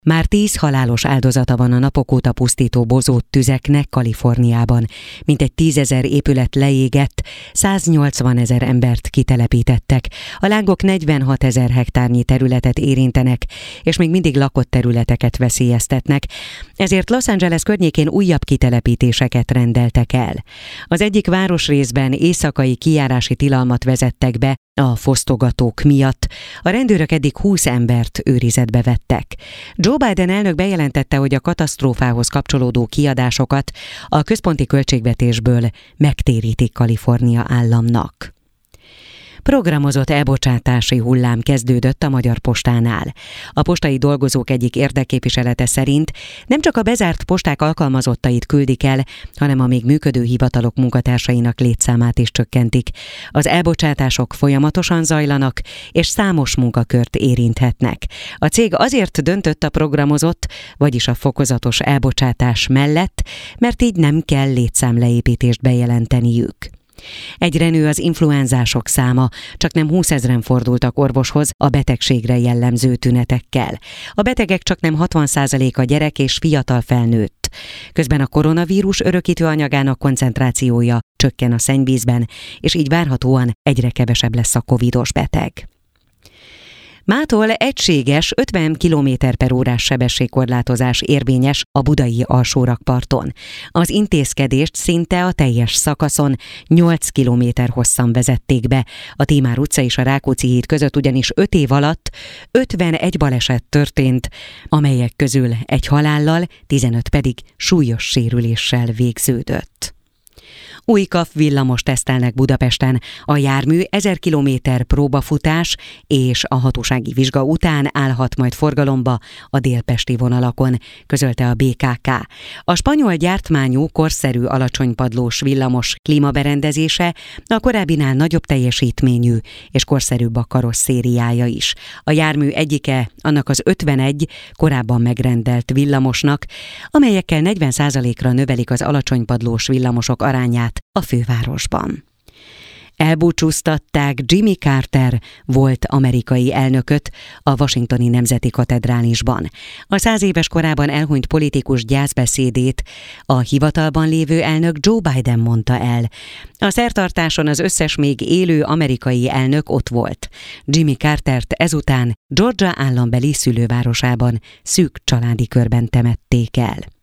Már 10 halálos áldozata van a napok óta pusztító bozót tüzeknek Kaliforniában. Mintegy 10 000 épület leégett, 180 000 embert kitelepítettek. A lángok 46 000 hektárnyi területet érintenek, és még mindig lakott területeket veszélyeztetnek, ezért Los Angeles környékén újabb kitelepítéseket rendeltek el. Az egyik városrészben éjszakai kijárási tilalmat vezettek be a fosztogatók miatt. A rendőrök eddig 20 embert őrizetbe vettek. Joe Biden elnök bejelentette, hogy a katasztrófához kapcsolódó kiadásokat a központi költségvetésből megtérítik Kalifornia államnak. Programozott elbocsátási hullám kezdődött a Magyar Postánál. A postai dolgozók egyik érdekképviselete szerint nem csak a bezárt posták alkalmazottait küldik el, hanem a még működő hivatalok munkatársainak létszámát is csökkentik. Az elbocsátások folyamatosan zajlanak, és számos munkakört érinthetnek. A cég azért döntött a programozott, vagyis a fokozatos elbocsátás mellett, mert így nem kell létszámleépítést bejelenteniük. Egyre nő az influenzások száma, csaknem 20 000-en fordultak orvoshoz a betegségre jellemző tünetekkel. A betegek csaknem 60%-a gyerek és fiatal felnőtt. Közben a koronavírus örökítő anyagának koncentrációja csökken a szennyvízben, és így várhatóan egyre kevesebb lesz a covidos beteg. Mától egységes 50 km/h sebességkorlátozás érvényes a budai alsórakparton. Az intézkedést szinte a teljes szakaszon 8 km hosszan vezették be. A Tímár utca és a Rákóczi híd között ugyanis 5 év alatt 51 baleset történt, amelyek közül egy halállal, 15 pedig súlyos sérüléssel végződött. Új KAF villamos tesztelnek Budapesten. A jármű 1000 km próbafutás és a hatósági vizsga után állhat majd forgalomba a délpesti vonalakon, közölte a BKK. A spanyol gyártmányú, korszerű alacsonypadlós villamos klímaberendezése a korábbinál nagyobb teljesítményű és korszerűbb a karosszériája is. A jármű egyike annak az 51 korábban megrendelt villamosnak, amelyekkel 40%-ra növelik az alacsonypadlós villamosok arányát a fővárosban. Elbúcsúztatták Jimmy Carter volt amerikai elnököt a Washingtoni Nemzeti Katedrálisban. A 100 éves korában elhunyt politikus gyászbeszédét a hivatalban lévő elnök Joe Biden mondta el. A szertartáson az összes még élő amerikai elnök ott volt. Jimmy Cartert ezután Georgia állambeli szülővárosában szűk családi körben temették el.